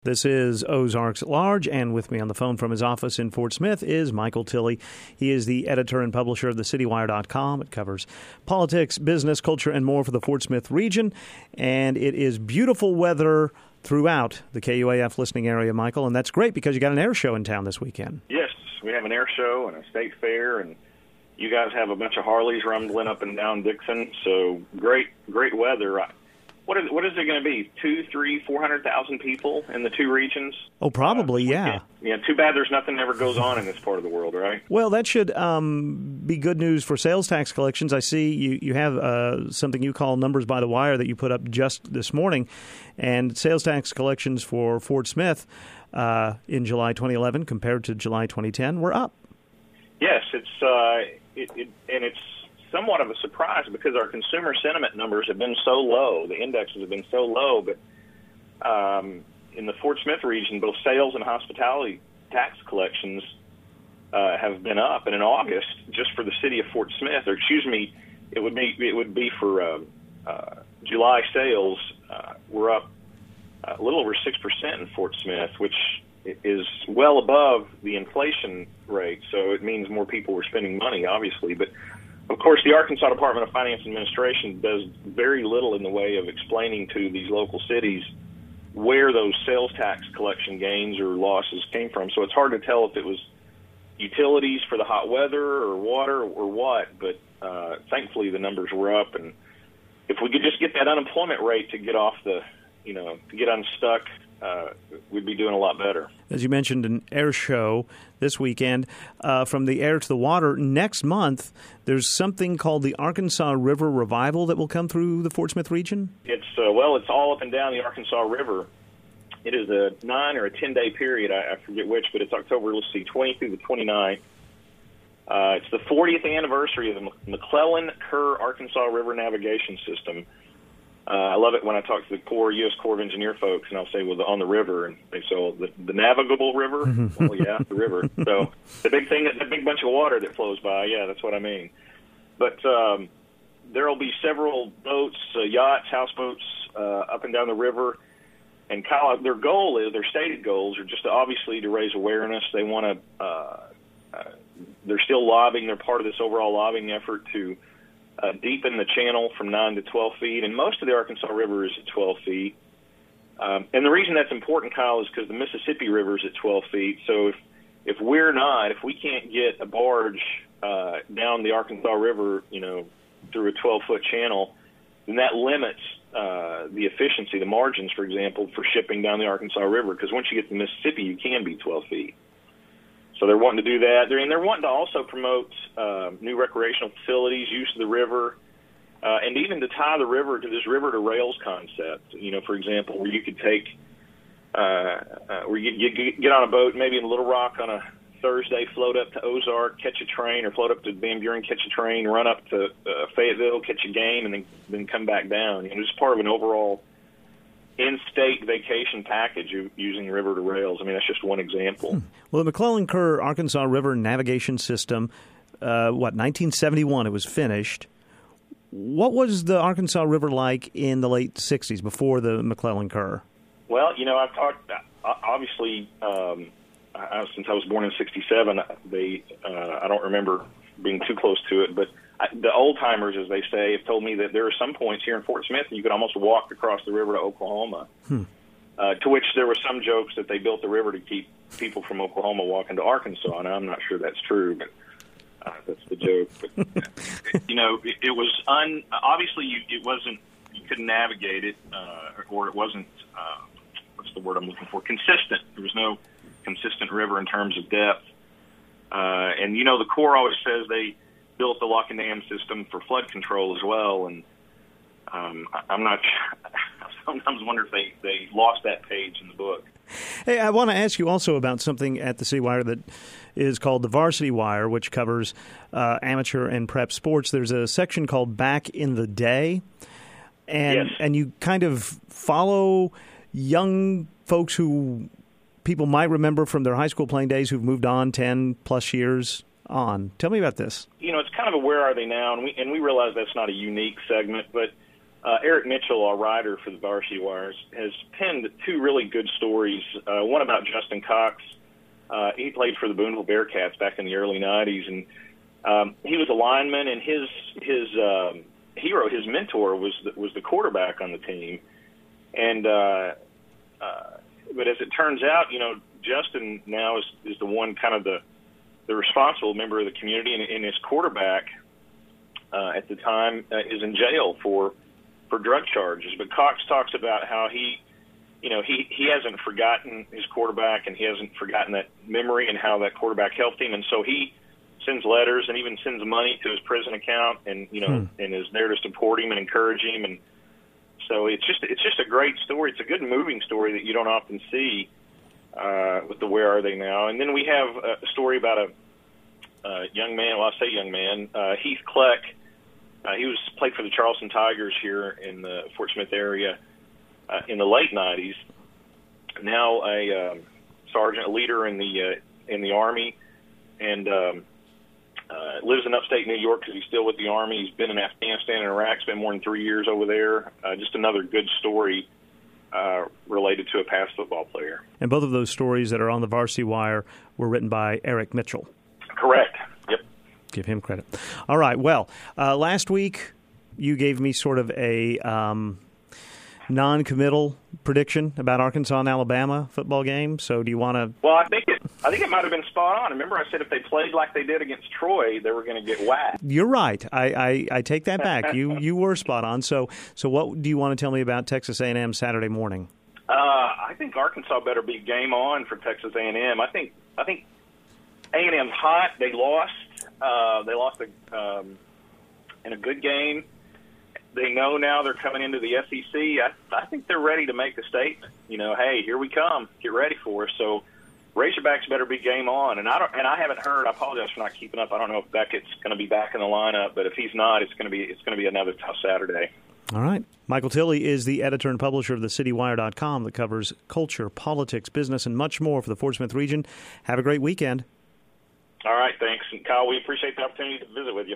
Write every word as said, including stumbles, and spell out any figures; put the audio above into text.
This is Ozarks at Large, and with me on the phone from his office in Fort Smith is Michael Tilley. He is the editor and publisher of the city wire dot com. It covers politics, business, culture, and more for the Fort Smith region. And it is beautiful weather throughout the K U A F listening area, Michael, and that's great because you got an air show in town this weekend. Yes, we have an air show and a state fair, and you guys have a bunch of Harleys rumbling up and down Dixon, so great, great weather. What is, what is it going to be? Two, three, four hundred thousand people in the two regions? Oh, probably, uh, yeah. Yeah, too bad there's nothing ever goes on in this part of the world, right? Well, that should um, be good news for sales tax collections. I see you, you have uh, something you call Numbers by the Wire that you put up just this morning, and sales tax collections for Fort Smith uh, in July twenty eleven compared to July twenty ten were up. Yes, it's uh, it, it, and it's somewhat of a surprise because our consumer sentiment numbers have been so low. The indexes have been so low, but um, in the Fort Smith region, both sales and hospitality tax collections uh, have been up. And in August, just for the city of Fort Smith, or excuse me, it would be it would be for uh, uh, July sales, uh, we're up a little over six percent in Fort Smith, which is well above the inflation rate. So it means more people were spending money, obviously, but of course, the Arkansas Department of Finance and Administration does very little in the way of explaining to these local cities where those sales tax collection gains or losses came from. So it's hard to tell if it was utilities for the hot weather or water or what, but uh, thankfully the numbers were up. And if we could just get that unemployment rate to get off the, you know, to get unstuck, uh, we'd be doing a lot better. As you mentioned, an air show this weekend. Uh, from the air to the water, next month, there's something called the Arkansas River Revival that will come through the Fort Smith region? It's, uh, well, it's all up and down the Arkansas River. It is a nine or a ten-day period. I, I forget which, but it's October, let's see, twentieth through the twenty-ninth. Uh, it's the fortieth anniversary of the McClellan Kerr Arkansas River Navigation System. Uh, I love it when I talk to the Corps, U S Corps of Engineer folks, and I'll say, well, the, on the river, and they say, well, the, the navigable river? Well, yeah, the river. So the big thing, the big bunch of water that flows by, yeah, that's what I mean. But um, there will be several boats, uh, yachts, houseboats uh, up and down the river. And Kyle, their goal is, their stated goals are just to, obviously to raise awareness. They want to, uh, uh, they're still lobbying. They're part of this overall lobbying effort to Uh, deepen the channel from nine to twelve feet, and most of the Arkansas River is at twelve feet. Um, and the reason that's important, Kyle, is because the Mississippi River is at twelve feet. So if if we're not, if we can't get a barge uh, down the Arkansas River, you know, through a twelve-foot channel, then that limits uh, the efficiency, the margins, for example, for shipping down the Arkansas River. Because once you get to Mississippi, you can be twelve feet. So they're wanting to do that. They're, and they're wanting to also promote uh, new recreational facilities, use of the river, uh, and even to tie the river to this river-to-rails concept. You know, for example, where you could take, uh, uh, where you, you get on a boat, maybe in Little Rock on a Thursday, float up to Ozark, catch a train, or float up to Van Buren, catch a train, run up to uh, Fayetteville, catch a game, and then then come back down. You know, it's part of an overall in-state vacation package using river to rails. I mean, that's just one example. Hmm. Well, the McClellan Kerr Arkansas River Navigation System, uh, what, nineteen seventy-one it was finished. What was the Arkansas River like in the late sixties, before the McClellan Kerr? Well, you know, I've talked, obviously, um, I, since I was born in sixty-seven, they, uh, I don't remember being too close to it, but I, the old-timers, as they say, have told me that there are some points here in Fort Smith you could almost walk across the river to Oklahoma, hmm. uh, to which there were some jokes that they built the river to keep people from Oklahoma walking to Arkansas, and I'm not sure that's true, but uh, that's the joke. But, you know, it, it was un, obviously you, it wasn't, you couldn't navigate it, uh, or it wasn't, uh, what's the word I'm looking for, consistent. There was no consistent river in terms of depth. Uh, and, you know, the Corps always says they built the lock and dam system for flood control as well, and um, I'm not sure. I sometimes wonder if they, they lost that page in the book. Hey, I want to ask you also about something at the City Wire that is called the Varsity Wire, which covers uh, amateur and prep sports. There's a section called Back in the Day, and yes. and you kind of follow young folks who people might remember from their high school playing days who've moved on ten plus years on. Tell me about this. You know, it's kind of a where are they now, and we and we realize that's not a unique segment, but uh, Eric Mitchell, our writer for the Varsity Wires, has penned two really good stories. Uh, one about Justin Cox. Uh, he played for the Boonville Bearcats back in the early nineties, and um, he was a lineman. And his his um, hero, his mentor, was the, was the quarterback on the team. And uh, uh, but as it turns out, you know, Justin now is is the one kind of the the responsible member of the community, and, and his quarterback uh, at the time uh, is in jail for for drug charges. But Cox talks about how he. You know, he, he hasn't forgotten his quarterback, and he hasn't forgotten that memory and how that quarterback helped him. And so he sends letters and even sends money to his prison account, and you know, hmm. and is there to support him and encourage him. And so it's just it's just a great story. It's a good moving story that you don't often see uh, with the Where Are They Now. And then we have a story about a, a young man. Well, I say young man, uh, Heath Kleck. Uh, he was played for the Charleston Tigers here in the Fort Smith area. Uh, in the late nineties, now a um, sergeant, a leader in the uh, in the Army, and um, uh, lives in upstate New York because he's still with the Army. He's been in Afghanistan and Iraq, spent more than three years over there. Uh, just another good story uh, related to a past football player. And both of those stories that are on the Varsity Wire were written by Eric Mitchell. Correct. Yep. Give him credit. All right. Well, uh, last week you gave me sort of a Um, non-committal prediction about Arkansas and Alabama football game. So do you want to? Well, I think it. I think it might have been spot on. Remember, I said if they played like they did against Troy, they were going to get whacked. You're right. I, I, I take that back. you you were spot on. So so what do you want to tell me about Texas A and M Saturday morning? Uh, I think Arkansas better be game on for Texas A and M. I think I think A and M's hot. They lost. Uh, they lost a, um, in a good game. They know now they're coming into the S E C. I, I think they're ready to make a statement. You know, hey, here we come. Get ready for us. So Razorbacks better be game on. And I don't. And I haven't heard. I apologize for not keeping up. I don't know if Beckett's going to be back in the lineup, but if he's not, it's going to be it's going to be another tough Saturday. All right. Michael Tilley is the editor and publisher of the city wire dot com that covers culture, politics, business, and much more for the Fort Smith region. Have a great weekend. All right. Thanks, and Kyle. We appreciate the opportunity to visit with you.